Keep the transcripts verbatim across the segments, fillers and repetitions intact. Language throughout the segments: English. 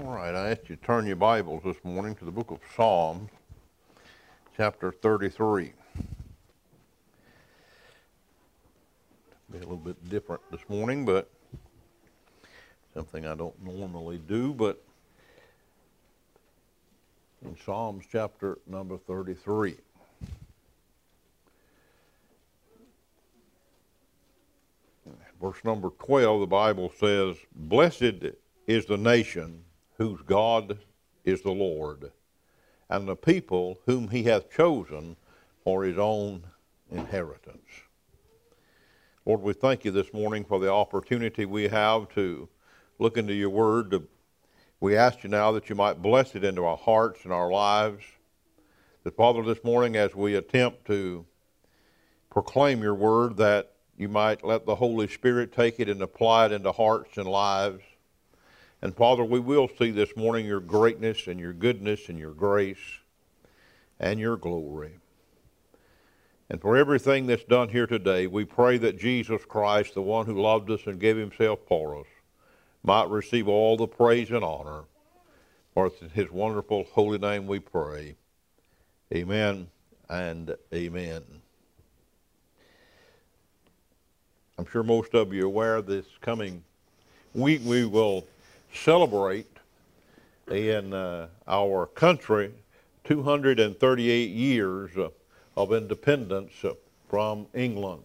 All right, I asked you to turn your Bibles this morning to the book of Psalms, chapter thirty-three. Be a little bit different this morning, but something I don't normally do, but in Psalms chapter number thirty-three. Verse number twelve, the Bible says, "Blessed is the nation whose God is the Lord, and the people whom he hath chosen for his own inheritance." Lord, we thank you this morning for the opportunity we have to look into your word. We ask you now that you might bless it into our hearts and our lives. That, Father, this morning as we attempt to proclaim your word, that you might let the Holy Spirit take it and apply it into hearts and lives. And Father, we will see this morning your greatness and your goodness and your grace and your glory. And for everything that's done here today, we pray that Jesus Christ, the one who loved us and gave himself for us, might receive all the praise and honor. For it's in his wonderful holy name we pray. Amen and amen. I'm sure most of you are aware this coming week we will celebrate in uh, our country two hundred thirty-eight years uh, of independence uh, from England.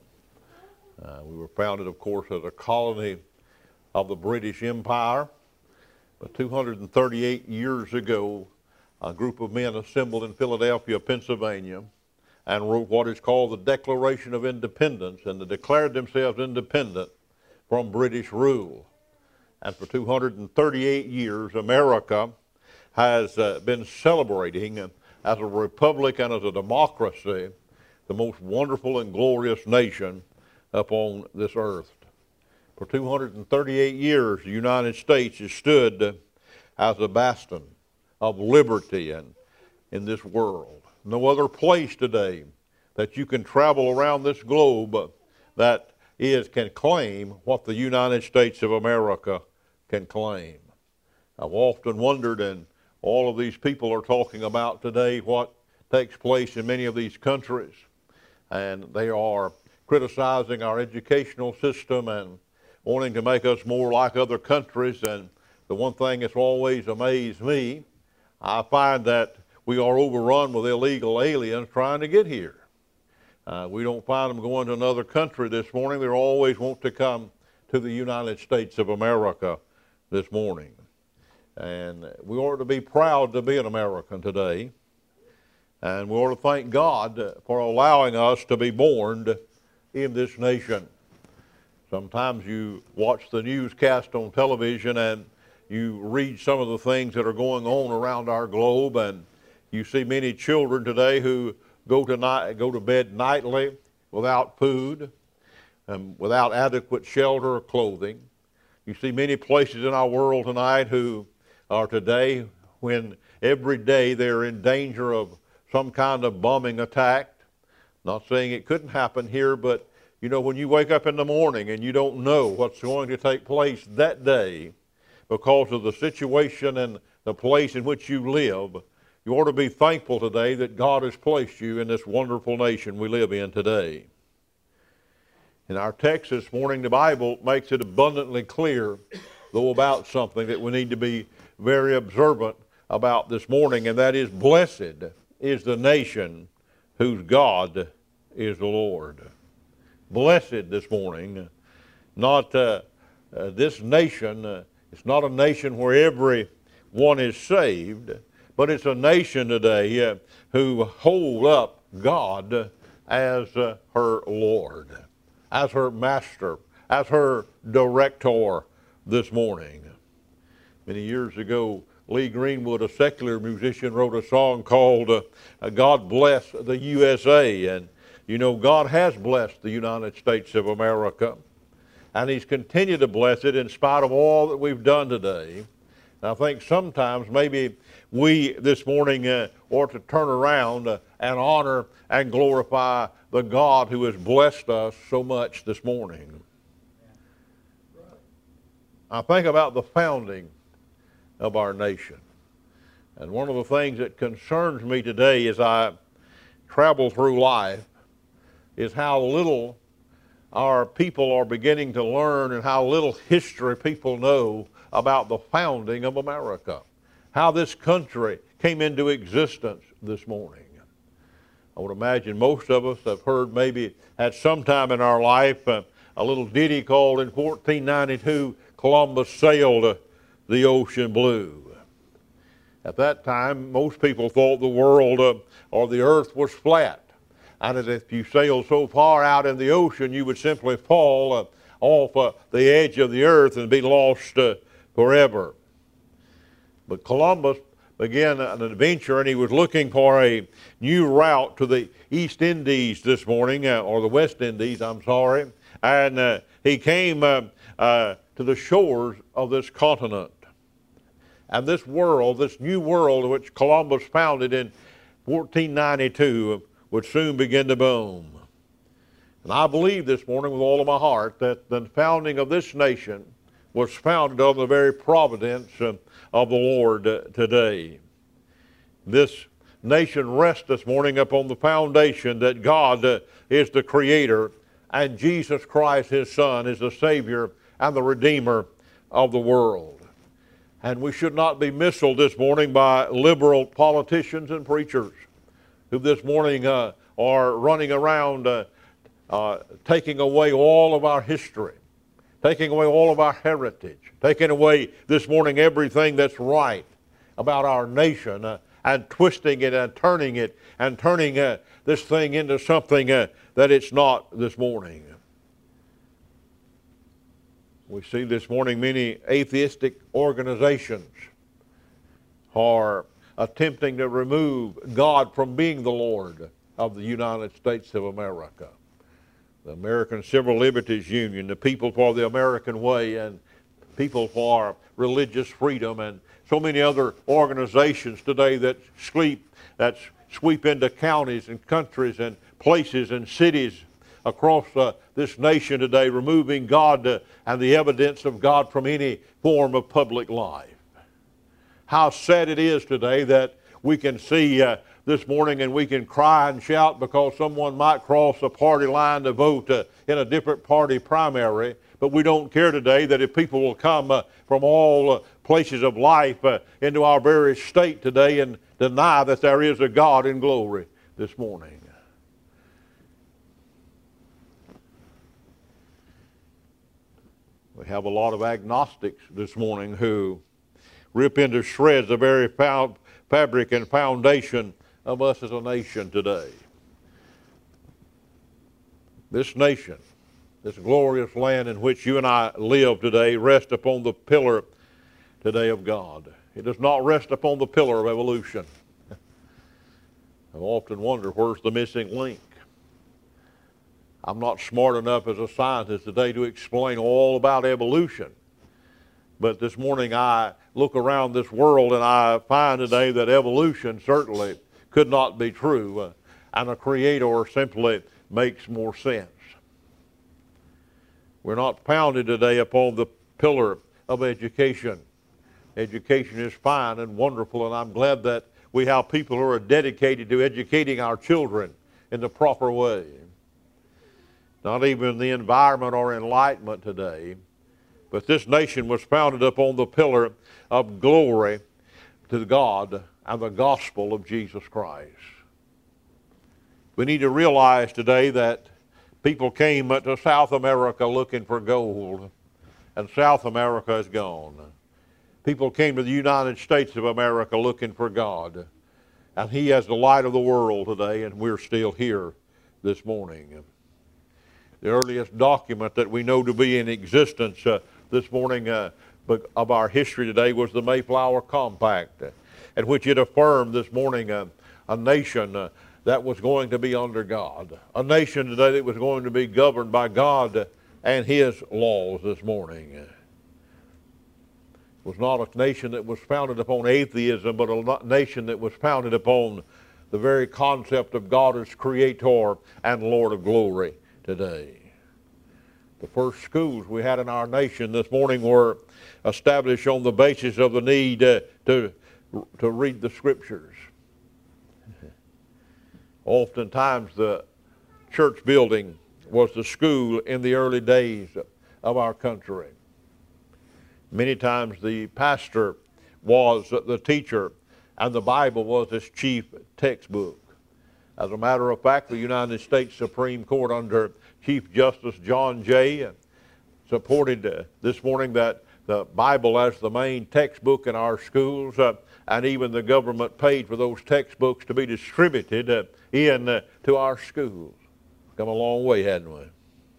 Uh, we were founded, of course, as a colony of the British Empire, but two hundred thirty-eight years ago, a group of men assembled in Philadelphia, Pennsylvania, and wrote what is called the Declaration of Independence, and they declared themselves independent from British rule. And for two hundred thirty-eight years, America has uh, been celebrating uh, as a republic and as a democracy, the most wonderful and glorious nation upon this earth. For two hundred thirty-eight years, the United States has stood uh, as a bastion of liberty and in this world. No other place today that you can travel around this globe uh, that is can claim what the United States of America can claim. I've often wondered, and all of these people are talking about today what takes place in many of these countries, and they are criticizing our educational system and wanting to make us more like other countries. And the one thing that's always amazed me, I find that we are overrun with illegal aliens trying to get here. Uh, we don't find them going to another country this morning. They always want to come to the United States of America this morning. And we ought to be proud to be an American today. And we ought to thank God for allowing us to be born in this nation. Sometimes you watch the newscast on television and you read some of the things that are going on around our globe, and you see many children today who go to, night, go to bed nightly without food, and without adequate shelter or clothing. You see many places in our world tonight who are today, when every day they're in danger of some kind of bombing attack. Not saying it couldn't happen here, but you know, when you wake up in the morning and you don't know what's going to take place that day because of the situation and the place in which you live, you ought to be thankful today that God has placed you in this wonderful nation we live in today. In our text this morning, the Bible makes it abundantly clear, though, about something that we need to be very observant about this morning, and that is, blessed is the nation whose God is the Lord. Blessed this morning, not uh, uh, this nation, uh, it's not a nation where everyone is saved, but it's a nation today uh, who hold up God as uh, her Lord, as her master, as her director this morning. Many years ago, Lee Greenwood, a secular musician, wrote a song called uh, God Bless the U S A. And you know, God has blessed the United States of America, and he's continued to bless it in spite of all that we've done today. And I think sometimes maybe we this morning uh, ought to turn around uh, and honor and glorify the God who has blessed us so much this morning. I think about the founding of our nation. And one of the things that concerns me today as I travel through life is how little our people are beginning to learn and how little history people know about the founding of America, how this country came into existence this morning. I would imagine most of us have heard maybe at some time in our life uh, a little ditty called in fourteen ninety-two, Columbus sailed uh, the ocean blue. At that time, most people thought the world uh, or the earth was flat, and that if you sailed so far out in the ocean, you would simply fall uh, off uh, the edge of the earth and be lost uh, forever. But Columbus began an adventure, and he was looking for a new route to the East Indies this morning, uh, or the West Indies, I'm sorry, and uh, he came uh, uh, to the shores of this continent. And this world, this new world which Columbus founded in fourteen ninety-two, would soon begin to boom. And I believe this morning with all of my heart that the founding of this nation was founded on the very providence uh, of the Lord uh, today. This nation rests this morning upon the foundation that God uh, is the Creator and Jesus Christ, His Son, is the Savior and the Redeemer of the world. And we should not be misled this morning by liberal politicians and preachers who this morning uh, are running around uh, uh, taking away all of our history, taking away all of our heritage, taking away this morning everything that's right about our nation, uh, and twisting it and turning it and turning uh, this thing into something uh, that it's not this morning. We see this morning many atheistic organizations are attempting to remove God from being the Lord of the United States of America. The American Civil Liberties Union, the People for the American Way, and People for Religious Freedom, and so many other organizations today that sweep, that sweep into counties and countries and places and cities across uh, this nation today, removing God uh, and the evidence of God from any form of public life. How sad it is today that we can see uh, this morning and we can cry and shout because someone might cross a party line to vote uh, in a different party primary, but we don't care today that if people will come uh, from all uh, places of life uh, into our very state today and deny that there is a God in glory this morning. We have a lot of agnostics this morning who rip into shreds the very fabric and foundation of us as a nation today. This nation, this glorious land in which you and I live today, rests upon the pillar today of God. It does not rest upon the pillar of evolution. I've often wondered where's the missing link. I'm not smart enough as a scientist today to explain all about evolution. But this morning I look around this world and I find today that evolution certainly could not be true, uh, and a creator simply makes more sense. We're not founded today upon the pillar of education. Education is fine and wonderful, and I'm glad that we have people who are dedicated to educating our children in the proper way. Not even the environment or enlightenment today, but this nation was founded upon the pillar of glory to God and the gospel of Jesus Christ. We need to realize today that people came to South America looking for gold, and South America is gone. People came to the United States of America looking for God, and He is the light of the world today, and we're still here this morning. The earliest document that we know to be in existence uh, this morning uh, of our history today was the Mayflower Compact, uh, in which it affirmed this morning uh, a nation uh, that was going to be under God, a nation today that was going to be governed by God and His laws this morning. It was not a nation that was founded upon atheism, but a nation that was founded upon the very concept of God as Creator and Lord of glory today. The first schools we had in our nation this morning were established on the basis of the need uh, to, to read the Scriptures. Oftentimes the church building was the school in the early days of our country. Many times the pastor was the teacher and the Bible was his chief textbook. As a matter of fact, the United States Supreme Court under Chief Justice John Jay supported uh, this morning that the Bible as the main textbook in our schools, uh, and even the government paid for those textbooks to be distributed uh, in uh, to our schools. Come a long way, hadn't we?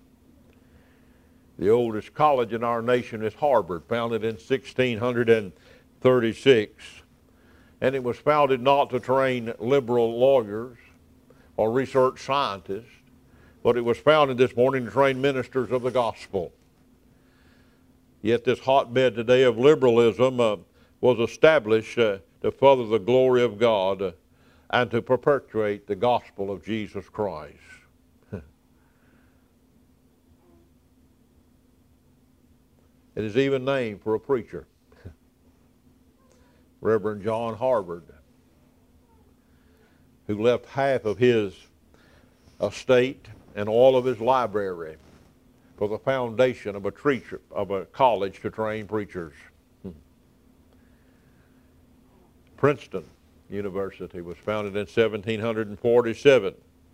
The oldest college in our nation is Harvard, founded in sixteen thirty-six. And it was founded not to train liberal lawyers or research scientists, but it was founded this morning to train ministers of the gospel. Yet this hotbed today of liberalism uh, was established uh, to further the glory of God uh, and to perpetuate the gospel of Jesus Christ. It is even named for a preacher, Reverend John Harvard, who left half of his estate and all of his library for the foundation of a, preacher, of a college to train preachers. Princeton University was founded in seventeen forty-seven.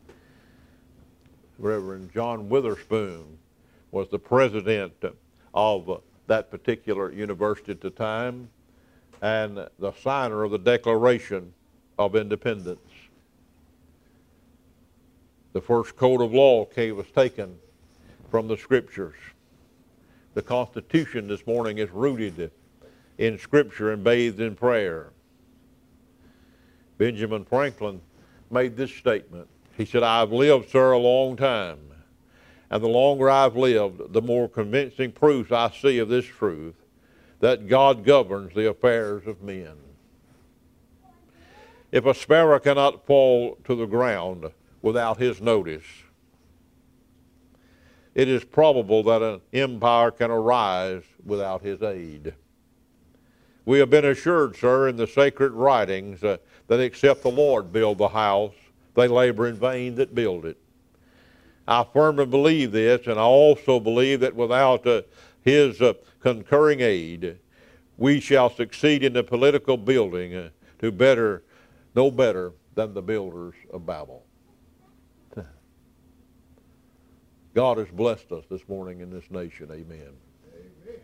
Reverend John Witherspoon was the president of that particular university at the time and the signer of the Declaration of Independence. The first code of law was taken from the Scriptures. The Constitution this morning is rooted in Scripture and bathed in prayer. Benjamin Franklin made this statement. He said, "I've lived, sir, a long time, and the longer I've lived, the more convincing proofs I see of this truth, that God governs the affairs of men. If a sparrow cannot fall to the ground without his notice, it is probable that an empire can arise without his aid. We have been assured, sir, in the sacred writings uh, that except the Lord build the house, they labor in vain that build it. I firmly believe this, and I also believe that without uh, his uh, concurring aid, we shall succeed in the political building uh, to better, no better than the builders of Babel." God has blessed us this morning in this nation. Amen. Amen.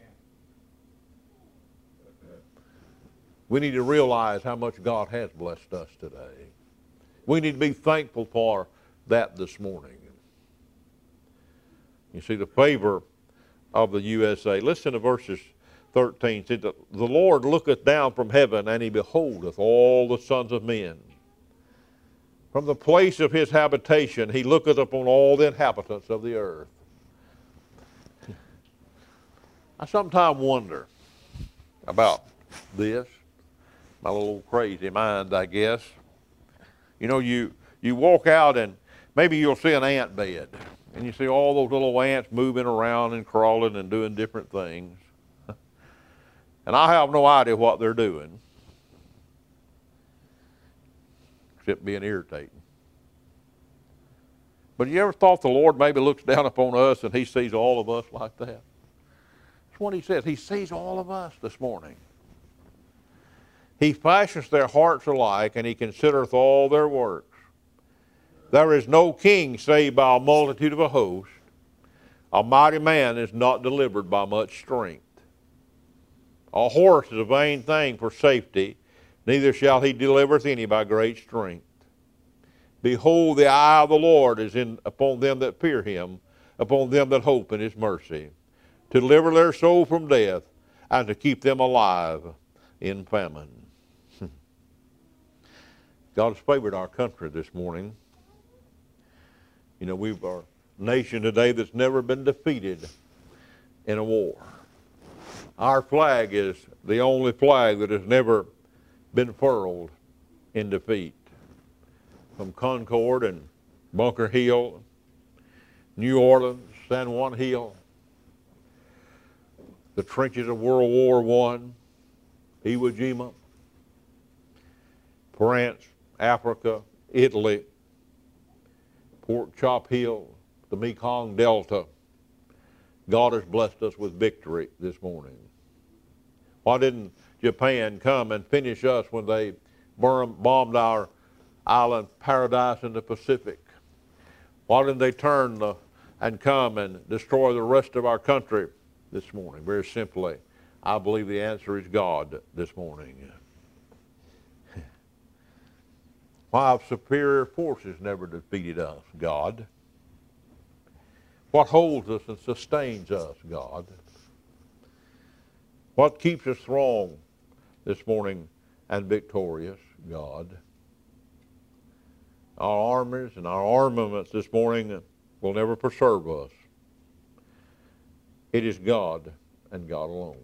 We need to realize how much God has blessed us today. We need to be thankful for that this morning. You see the favor of the U S A. Listen to verses thirteen. See, the, the Lord looketh down from heaven, and he beholdeth all the sons of men. From the place of his habitation, he looketh upon all the inhabitants of the earth. I sometimes wonder about this. My little crazy mind, I guess. You know, you, you walk out and maybe you'll see an ant bed. And you see all those little ants moving around and crawling and doing different things. And I have no idea what they're doing, except being irritating. But you ever thought the Lord maybe looks down upon us and he sees all of us like that? That's what he says. He sees all of us this morning. He fashions their hearts alike, and he considereth all their works. There is no king saved by a multitude of a host. A mighty man is not delivered by much strength. A horse is a vain thing for safety, neither shall he delivereth any by great strength. Behold, the eye of the Lord is in upon them that fear him, upon them that hope in his mercy, to deliver their soul from death, and to keep them alive in famine. God has favored our country this morning. You know, we've our nation today that's never been defeated in a war. Our flag is the only flag that has never been furled in defeat. From Concord and Bunker Hill, New Orleans, San Juan Hill, the trenches of World War One, Iwo Jima, France, Africa, Italy, Pork Chop Hill, the Mekong Delta. God has blessed us with victory this morning. Why didn't Japan come and finish us when they bombed our island paradise in the Pacific? Why didn't they turn the, and come and destroy the rest of our country this morning? Very simply, I believe the answer is God this morning. Why have superior forces never defeated us? God. What holds us and sustains us? God. What keeps us strong this morning and victorious? God. Our armors and our armaments this morning will never preserve us. It is God and God alone.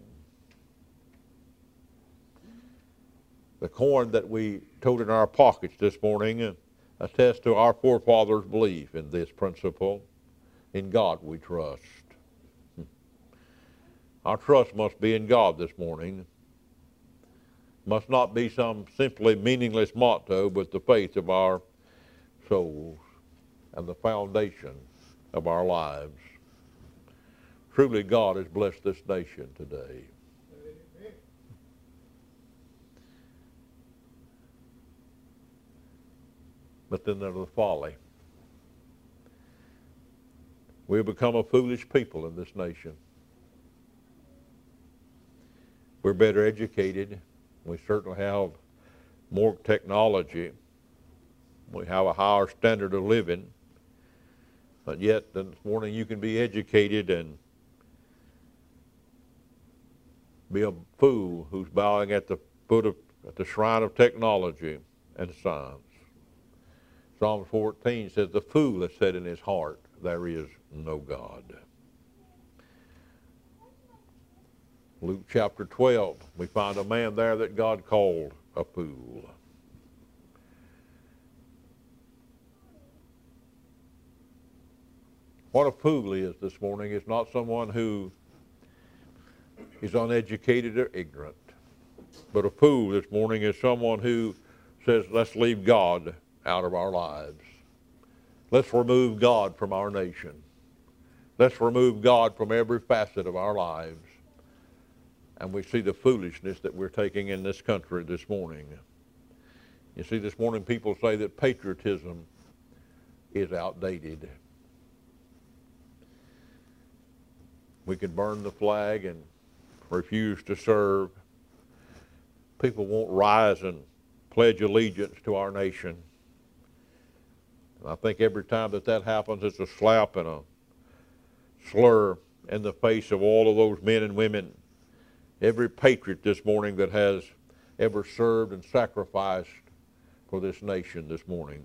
The coin that we tote in our pockets this morning attests to our forefathers' belief in this principle. In God we trust. Our trust must be in God this morning. Must not be some simply meaningless motto, but the faith of our souls and the foundation of our lives. Truly, God has blessed this nation today. But then there's the folly. We've become a foolish people in this nation. We're better educated. We certainly have more technology. We have a higher standard of living. But yet, this morning you can be educated and be a fool who's bowing at the foot of, at the shrine of technology and science. Psalm fourteen says, the fool has said in his heart, there is no God. Luke chapter twelve, we find a man there that God called a fool. What a fool is this morning is not someone who is uneducated or ignorant. But a fool this morning is someone who says, let's leave God out of our lives. Let's remove God from our nation. Let's remove God from every facet of our lives. And we see the foolishness that we're taking in this country this morning. You see, this morning people say that patriotism is outdated. We could burn the flag and refuse to serve. People won't rise and pledge allegiance to our nation. And I think every time that that happens, it's a slap and a slur in the face of all of those men and women, every patriot this morning that has ever served and sacrificed for this nation this morning.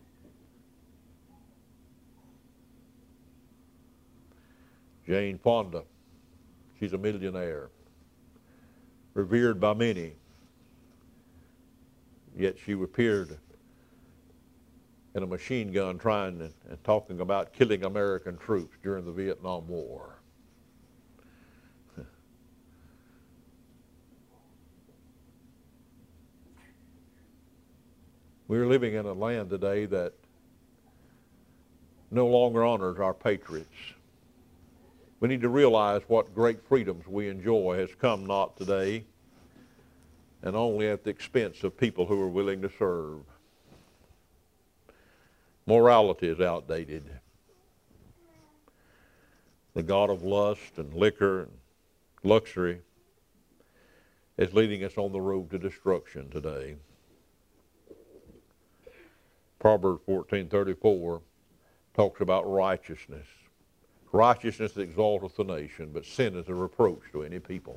Jane Fonda, she's a millionaire, revered by many, yet she appeared in a machine gun trying and, and talking about killing American troops during the Vietnam War. We're living in a land today that no longer honors our patriots. We need to realize what great freedoms we enjoy has come not today and only at the expense of people who are willing to serve. Morality is outdated. The god of lust and liquor and luxury is leading us on the road to destruction today. Proverbs fourteen thirty-four talks about righteousness. Righteousness exalteth the nation, but sin is a reproach to any people.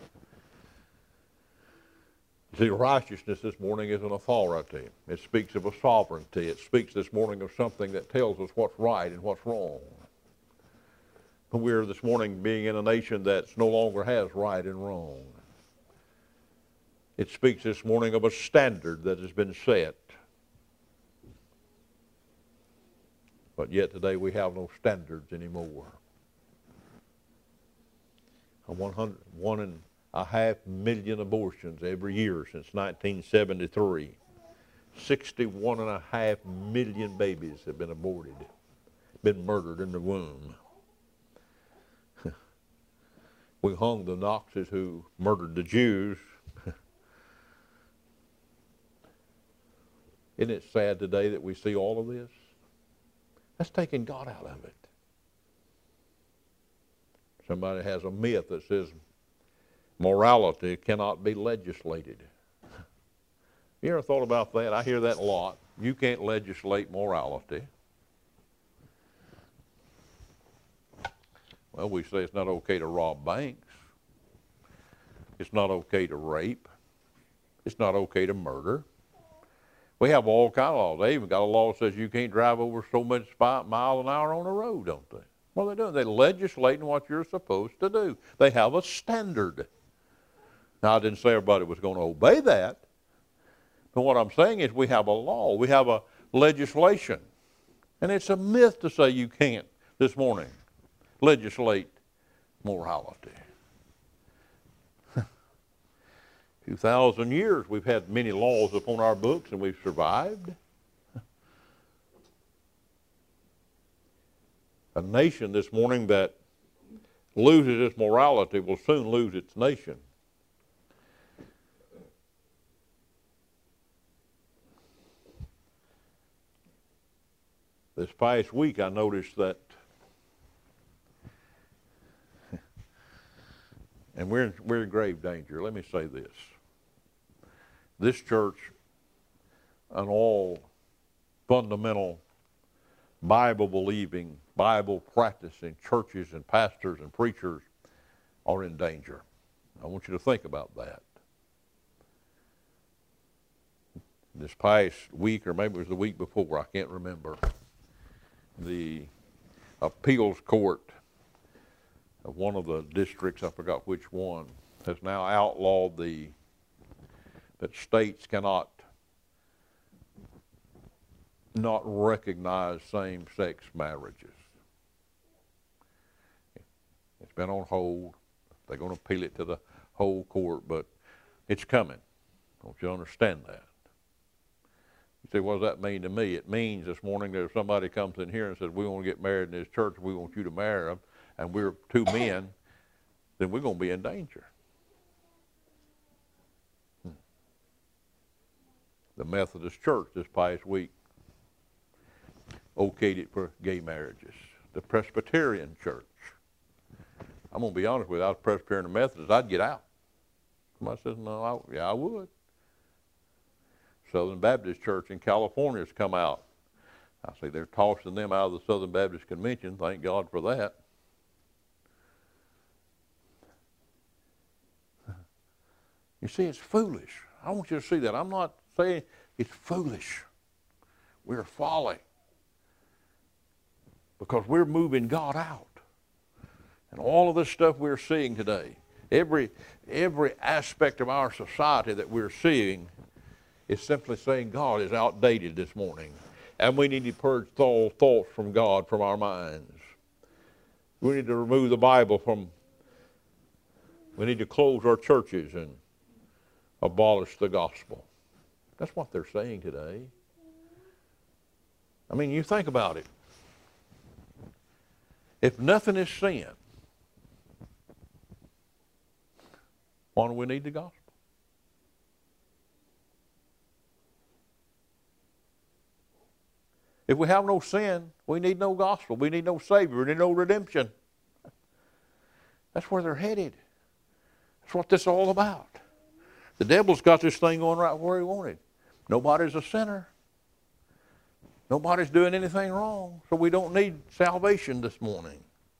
See, righteousness this morning is an authority. It speaks of a sovereignty. It speaks this morning of something that tells us what's right and what's wrong. But we're this morning being in a nation that no longer has right and wrong. It speaks this morning of a standard that has been set. But yet today we have no standards anymore. one hundred, one and a half million abortions every year since nineteen seventy-three. sixty-one and a half million babies have been aborted, been murdered in the womb. We hung the Nazis who murdered the Jews. Isn't it sad today that we see all of this? That's taking God out of it. Somebody has a myth that says morality cannot be legislated. You ever thought about that? I hear that a lot. You can't legislate morality. Well, we say it's not okay to rob banks. It's not okay to rape. It's not okay to murder. We have all kinds of laws. They even got a law that says you can't drive over so much mile an hour on the road, don't they? What are they doing? They're legislating what you're supposed to do. They have a standard. Now, I didn't say everybody was going to obey that. But what I'm saying is we have a law. We have a legislation. And it's a myth to say you can't, this morning, legislate morality. two thousand years we've had many laws upon our books and we've survived. A nation this morning that loses its morality will soon lose its nation. This past week I noticed that, and we're in, we're in grave danger. Let me say this. This church and all fundamental Bible-believing, Bible-practicing churches and pastors and preachers are in danger. I want you to think about that. This past week, or maybe it was the week before, I can't remember, the appeals court of one of the districts, I forgot which one, has now outlawed the that states cannot not recognize same-sex marriages. It's been on hold. They're going to appeal it to the whole court, but it's coming. Don't you understand that? You say, what does that mean to me? It means this morning that if somebody comes in here and says, we want to get married in this church, we want you to marry them, and we're two men, then we're going to be in danger. Hmm. The Methodist Church this past week okayed it for gay marriages. The Presbyterian Church. I'm going to be honest with you, I was Presbyterian and Methodist, I'd get out. Somebody says, no, I, yeah, I would. Southern Baptist Church in California has come out. I see they're tossing them out of the Southern Baptist Convention. Thank God for that. You see, it's foolish. I want you to see that. I'm not saying it's foolish. We're folly. Because we're moving God out. And all of this stuff we're seeing today, every, every aspect of our society that we're seeing is simply saying God is outdated this morning. And we need to purge all thoughts from God from our minds. We need to remove the Bible from, we need to close our churches and abolish the gospel. That's what they're saying today. I mean, you think about it. If nothing is sin, why do we need the gospel? If we have no sin, we need no gospel. We need no Savior. We need no redemption. That's where they're headed. That's what this is all about. The devil's got this thing going right where he wanted. Nobody's a sinner. Nobody's doing anything wrong. So we don't need salvation this morning.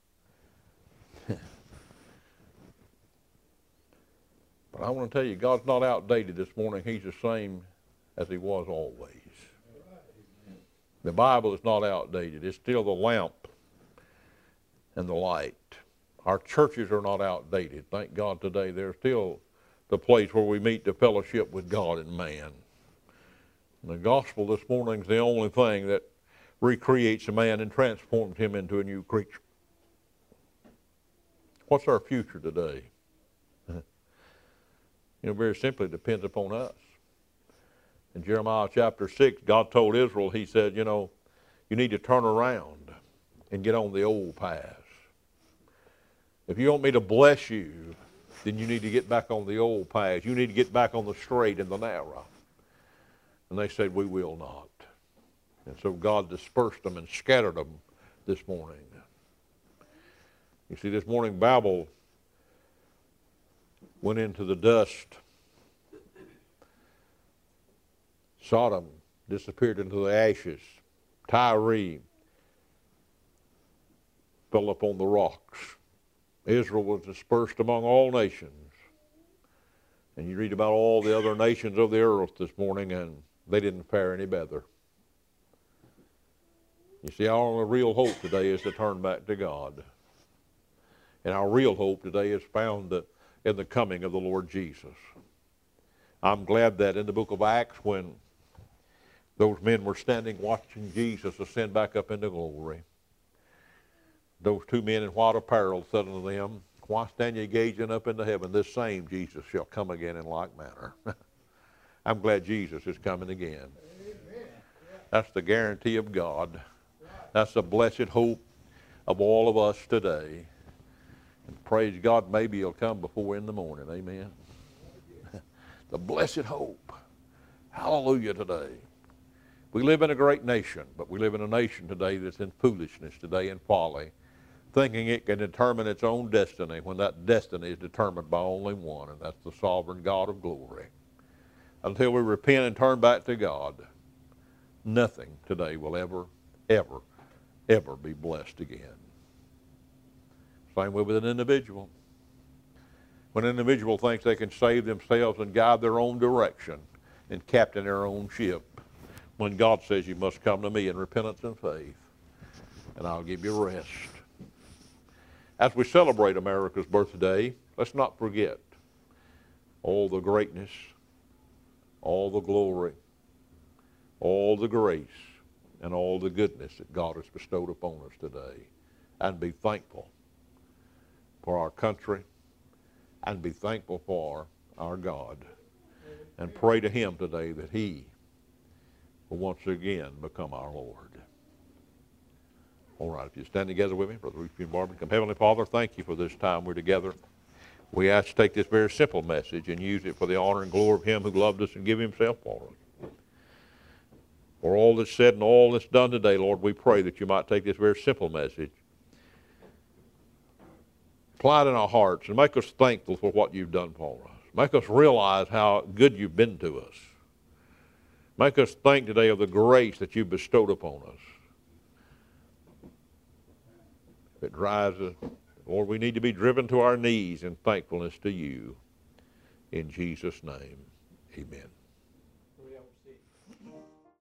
But I want to tell you, God's not outdated this morning. He's the same as he was always. The Bible is not outdated. It's still the lamp and the light. Our churches are not outdated. Thank God today they're still the place where we meet to fellowship with God and man. And the gospel this morning is the only thing that recreates a man and transforms him into a new creature. What's our future today? You know, very simply, it depends upon us. In Jeremiah chapter six, God told Israel, he said, you know, you need to turn around and get on the old paths. If you want me to bless you, then you need to get back on the old paths. You need to get back on the straight and the narrow. And they said, we will not. And so God dispersed them and scattered them this morning. You see, this morning Babel went into the dust. Sodom disappeared into the ashes. Tyre fell upon the rocks. Israel was dispersed among all nations. And you read about all the other nations of the earth this morning, and they didn't fare any better. You see, our only real hope today is to turn back to God. And our real hope today is found in the coming of the Lord Jesus. I'm glad that in the book of Acts, when those men were standing watching Jesus ascend back up into glory, those two men in white apparel said unto them, why stand ye gazing up into heaven? This same Jesus shall come again in like manner. I'm glad Jesus is coming again. Amen. That's the guarantee of God. That's the blessed hope of all of us today. And praise God, maybe he'll come before in the morning. Amen. The blessed hope. Hallelujah today. We live in a great nation, but we live in a nation today that's in foolishness today, in folly, thinking it can determine its own destiny when that destiny is determined by only one, and that's the sovereign God of glory. Until we repent and turn back to God, nothing today will ever, ever, ever be blessed again. Same way with an individual. When an individual thinks they can save themselves and guide their own direction and captain their own ship, when God says you must come to me in repentance and faith, and I'll give you rest. As we celebrate America's birthday, let's not forget all the greatness, all the glory, all the grace, and all the goodness that God has bestowed upon us today. And be thankful for our country, and be thankful for our God. And pray to him today that he will once again become our Lord. All right, if you stand together with me, Brother Ruth and Barbara, come. Heavenly Father, thank you for this time we're together. We ask you to take this very simple message and use it for the honor and glory of him who loved us and gave himself for us. For all that's said and all that's done today, Lord, we pray that you might take this very simple message, apply it in our hearts, and make us thankful for what you've done for us. Make us realize how good you've been to us. Make us think today of the grace that you've bestowed upon us. If it drives us, Lord, we need to be driven to our knees in thankfulness to you. In Jesus' name, amen.